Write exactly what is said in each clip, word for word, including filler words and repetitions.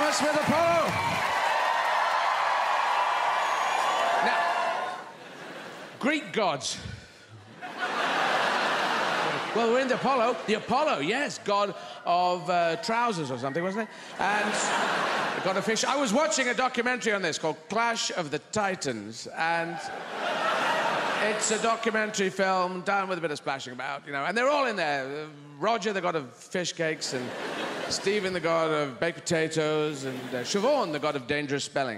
Thomas with Apollo. Now, Greek gods. Well, we're in the Apollo. The Apollo, yes, god of uh, trousers or something, wasn't it? And the god of fish. I was watching a documentary on this called Clash of the Titans, and it's a documentary film done with a bit of splashing about, you know, and they're all in there. Uh, Roger, the god of fish cakes, and Stephen, the god of baked potatoes, and uh, Siobhan, the god of dangerous spelling.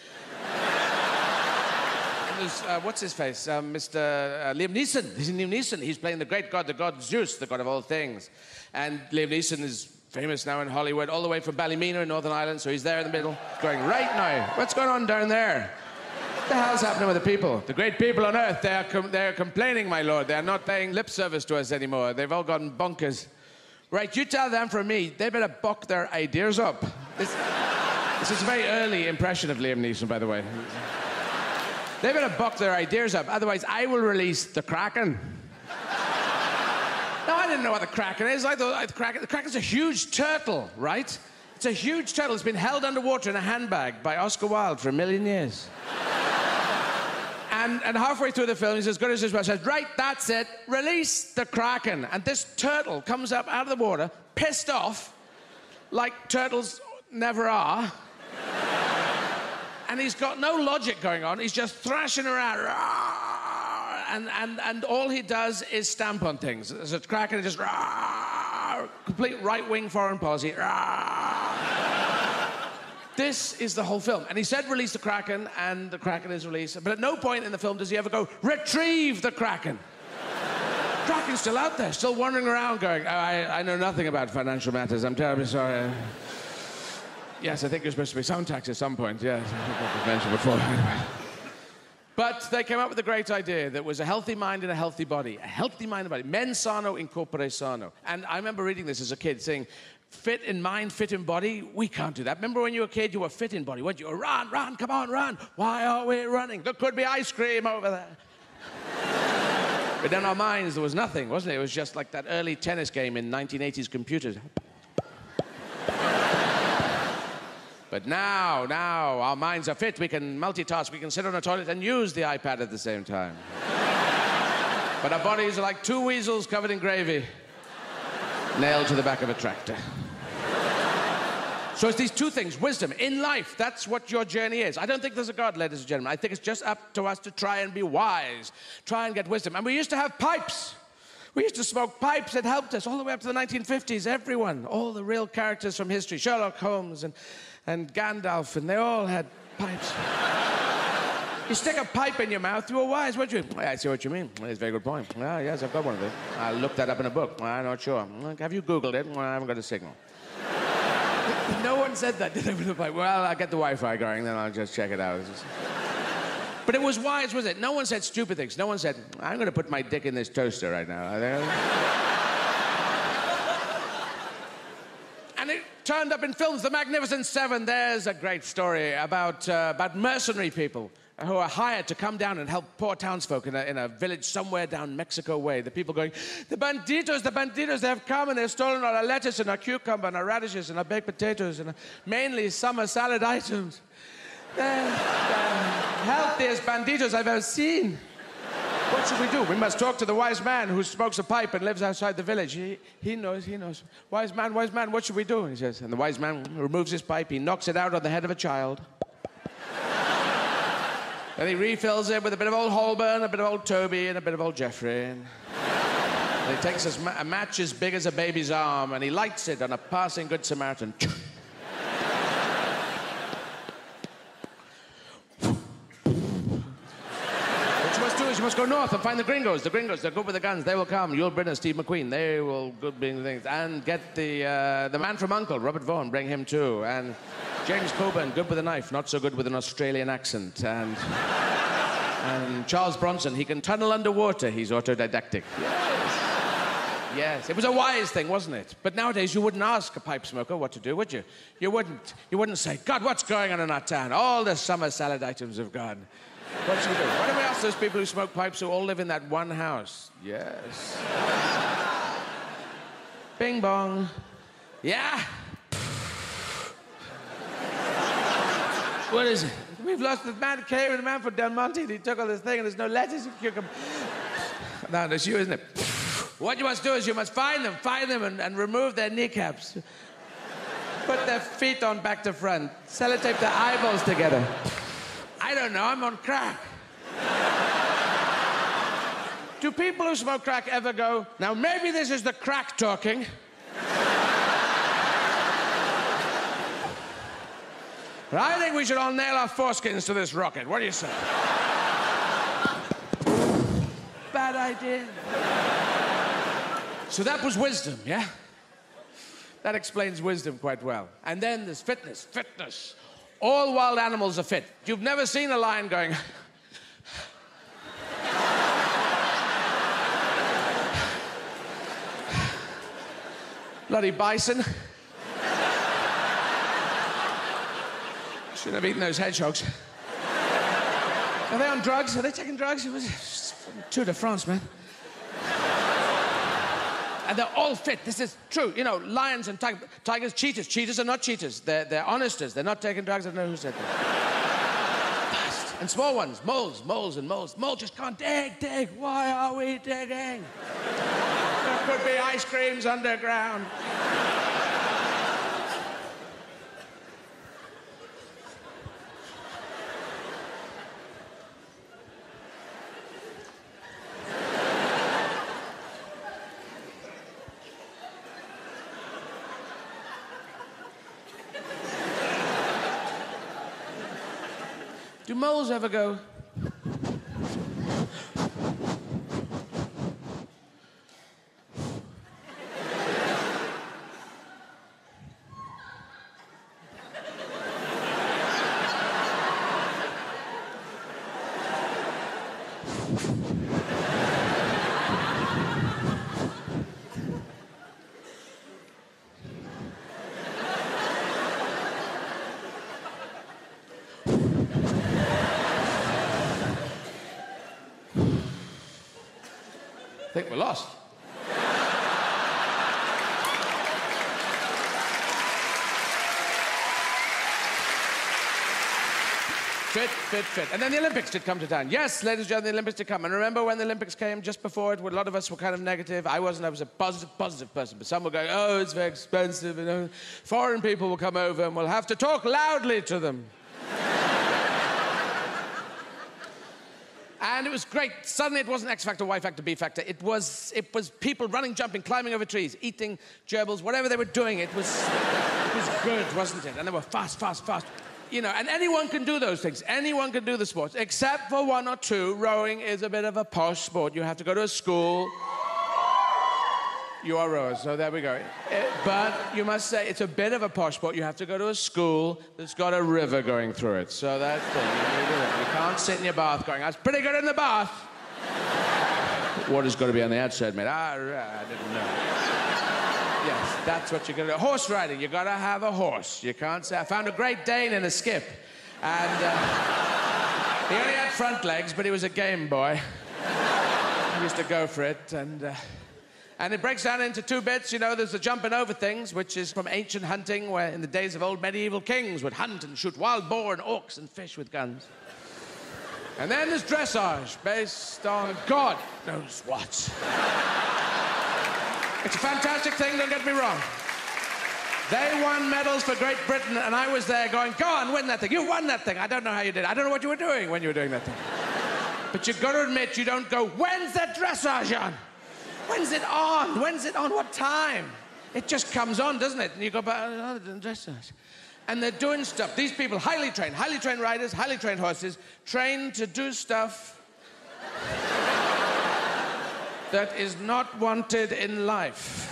Uh, what's his face? Um, Mister Uh, Liam Neeson. He's Liam Neeson. He's playing the great god, the god Zeus, the god of all things. And Liam Neeson is famous now in Hollywood, all the way from Ballymena in Northern Ireland, so he's there in the middle, going, right now, what's going on down there? What the hell's happening with the people? The great people on earth, they are, com they are complaining, my lord. They are not paying lip service to us anymore. They've all gone bonkers. Right, you tell them from me, they better buck their ideas up. This, this is a very early impression of Liam Neeson, by the way. They better buck their ideas up, otherwise I will release the Kraken. No, I didn't know what the Kraken is. I thought the Kraken, the Kraken's a huge turtle, right? It's a huge turtle. It's been held underwater in a handbag by Oscar Wilde for a million years. and, and halfway through the film, he's as good as his word, says, right, that's it, release the Kraken. And this turtle comes up out of the water, pissed off, like turtles never are. And he's got no logic going on. He's just thrashing around. And, and, and all he does is stamp on things. There's a Kraken and just... Complete right-wing foreign policy. This is the whole film. And he said release the Kraken, and the Kraken is released. But at no point in the film does he ever go, retrieve the Kraken. Kraken's still out there, still wandering around going, oh, I, I know nothing about financial matters. I'm terribly sorry. Yes, I think you're supposed to be sound tax at some point, yes. I think I've mentioned before. But they came up with a great idea that was a healthy mind and a healthy body. A healthy mind and body. Mens sano in corpore sano. And I remember reading this as a kid, saying, fit in mind, fit in body, we can't do that. Remember when you were a kid, you were fit in body, weren't you? Run, run, come on, run. Why are we running? There could be ice cream over there. But in our minds, there was nothing, wasn't it? It was just like that early tennis game in nineteen eighties computers. But now, now, our minds are fit. We can multitask. We can sit on a toilet and use the iPad at the same time. But our bodies are like two weasels covered in gravy, nailed to the back of a tractor. So it's these two things. Wisdom in life, that's what your journey is. I don't think there's a God, ladies and gentlemen. I think it's just up to us to try and be wise, try and get wisdom. And we used to have pipes. We used to smoke pipes. It helped us all the way up to the nineteen fifties. Everyone, all the real characters from history, Sherlock Holmes and, and Gandalf, and they all had pipes. You stick a pipe in your mouth, you were wise, weren't you? I see what you mean. That's a very good point. Ah, yes, I've got one of those. I looked that up in a book. I'm not sure. Have you Googled it? Well, I haven't got a signal. No one said that, did they, with the pipe? Well, I'll get the Wi-Fi going, then I'll just check it out. Just... But it was wise, was it? No one said stupid things. No one said, I'm going to put my dick in this toaster right now. And it turned up in films. The Magnificent Seven, there's a great story about, uh, about mercenary people who are hired to come down and help poor townsfolk in a, in a village somewhere down Mexico way. The people going, the banditos, the banditos, they have come and they've stolen all our lettuce and our cucumber and our radishes and our baked potatoes and mainly summer salad items. They're the healthiest banditos I've ever seen. What should we do? We must talk to the wise man who smokes a pipe and lives outside the village. He, he knows, he knows. Wise man, wise man, what should we do? He says, and the wise man removes his pipe, he knocks it out on the head of a child. Then he refills it with a bit of old Holborn, a bit of old Toby, and a bit of old Geoffrey. And he takes a, a match as big as a baby's arm, and he lights it on a passing Good Samaritan. You must go north and find the gringos. The gringos, they're good with the guns. They will come. Yul Brynner, Steve McQueen, they will good being things. And get the uh, the man from Uncle, Robert Vaughan, bring him too. And James Coburn, good with a knife, not so good with an Australian accent. And and Charles Bronson, he can tunnel underwater. He's autodidactic. Yes. Yes, it was a wise thing, wasn't it? But nowadays you wouldn't ask a pipe smoker what to do, would you? You wouldn't. You wouldn't say, God, what's going on in our town? All the summer salad items have gone. What should we do? Why don't we ask those people who smoke pipes who all live in that one house? Yes. Bing bong. Yeah? What is it? We've lost the man came and the man from Del Monte, and he took all this thing, and there's no lettuce and cucumber. No, that's you, isn't it? What you must do is you must find them, find them, and, and remove their kneecaps. Put their feet on back to front. Sellotape their eyeballs together. I don't know, I'm on crack. Do people who smoke crack ever go, now maybe this is the crack talking? But I think we should all nail our foreskins to this rocket. What do you say? Bad idea. So that was wisdom, yeah? That explains wisdom quite well. And then there's fitness, fitness. All wild animals are fit. You've never seen a lion going... Bloody bison. Shouldn't have eaten those hedgehogs. Are they on drugs? Are they taking drugs? It was Tour de France, man. And they're all fit. This is true. You know, lions and tig tigers, cheetahs. Cheetahs are not cheaters. They're, they're honesters. They're not taking drugs. I don't know who said that. And small ones, moles, moles and moles. Moles just can't dig, dig. Why are we digging? There could be ice creams underground. Do moles ever go? I think we're lost. Fit, fit, fit. And then the Olympics did come to town. Yes, ladies and gentlemen, the Olympics did come. And remember when the Olympics came, just before it, a lot of us were kind of negative. I wasn't. I was a positive, positive person. But some were going, oh, it's very expensive. You know, foreign people will come over and we'll have to talk loudly to them. And it was great. Suddenly it wasn't X Factor, Y Factor, B Factor. It was, it was people running, jumping, climbing over trees, eating gerbils, whatever they were doing. It was, it was good, wasn't it? And they were fast, fast, fast. You know, and anyone can do those things. Anyone can do the sports, except for one or two. Rowing is a bit of a posh sport. You have to go to a school. You are rowers, so there we go. It, but you must say, it's a bit of a posh sport. You have to go to a school that's got a river going through it. So that's the thing. You, you can't sit in your bath going, I was pretty good in the bath. Water's got to be on the outside, mate. Ah, I didn't know. Yes, that's what you're going to do. Horse riding, you got to have a horse. You can't say, I found a Great Dane in a skip. And uh, he only had front legs, but he was a game boy. He used to go for it, and... Uh, And it breaks down into two bits. You know, there's the jumping over things, which is from ancient hunting, where in the days of old medieval kings would hunt and shoot wild boar and orcs and fish with guns. And then there's dressage, based on God knows what. It's a fantastic thing, don't get me wrong. They won medals for Great Britain, and I was there going, go on, win that thing. You won that thing. I don't know how you did. I don't know what you were doing when you were doing that thing. But you've got to admit, you don't go, when's the dressage on? When's it on? When's it on? What time? It just comes on, doesn't it? And you go, but oh, dressage. And they're doing stuff. These people, highly trained, highly trained riders, highly trained horses, trained to do stuff that is not wanted in life.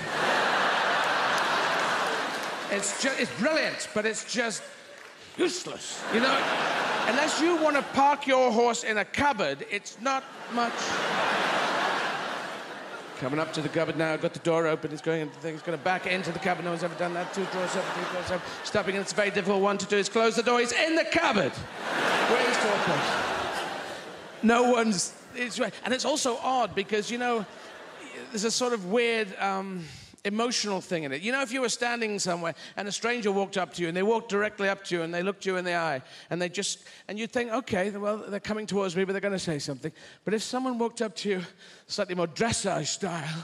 It's just, it's brilliant, but it's just useless. You know, unless you want to park your horse in a cupboard, it's not much. Coming up to the cupboard now, got the door open, he's going into the thing, he's going to back into the cupboard, no one's ever done that, two drawers open, three drawers open, stopping, and it's a very difficult one to do, is close the door, he's in the cupboard. Where's the No one's, it's right. And it's also odd because, you know, there's a sort of weird um, emotional thing in it. You know, if you were standing somewhere and a stranger walked up to you and they walked directly up to you and they looked you in the eye and they just, and you'd think, okay, well, they're coming towards me, but they're going to say something. But if someone walked up to you slightly more dressage style,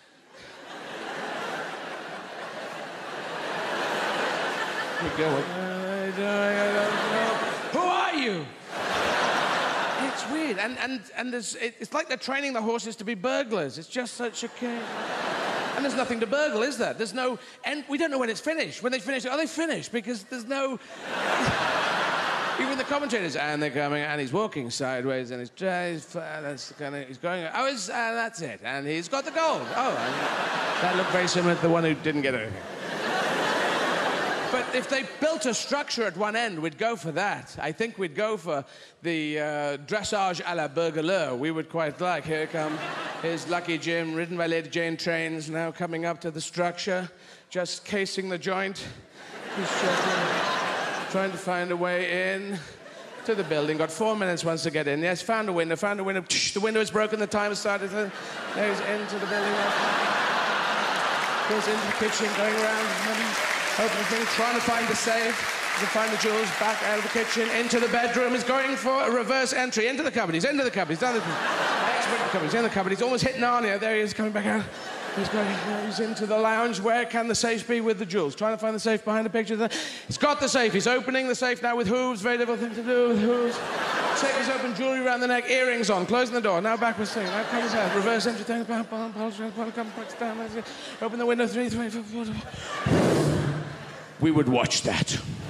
you go, I don't know. Who are you? It's weird. And, and, and there's, it, it's like they're training the horses to be burglars. It's just such a case. And there's nothing to burgle, is there? There's no... And we don't know when it's finished. When they finish, are they finished? Because there's no... Even the commentators, and they're coming, and he's walking sideways, and he's... he's that's kind of, he's going... Oh, it's, uh, that's it. And he's got the gold. Oh, and that looked very similar to the one who didn't get anything. But if they built a structure at one end, we'd go for that. I think we'd go for the uh, dressage à la burgleur. We would quite like. Here come his Lucky Jim, ridden by Lady Jane Trains, now coming up to the structure, just casing the joint. He's just trying to find a way in to the building. Got four minutes once to get in. Yes, found a window, found a window. The window is broken, the time has started. There he's into the building. Goes into the kitchen, going around. Open the thing, trying to find the safe, to find the jewels, back out of the kitchen, into the bedroom. He's going for a reverse entry, into the cupboard. He's into the cupboard. He's down the cupboard. He's in the cupboard. He's almost hit Narnia. There he is, coming back out. He's going, he's into the lounge. Where can the safe be with the jewels? Trying to find the safe behind the picture. He's got the safe. He's opening the safe now with hooves. Very little thing to do with hooves. Safe is open, jewelry around the neck, earrings on, closing the door. Now backwards thing. Now comes out. Reverse entry thing. Open the window. Three, three, four, four. We would watch that.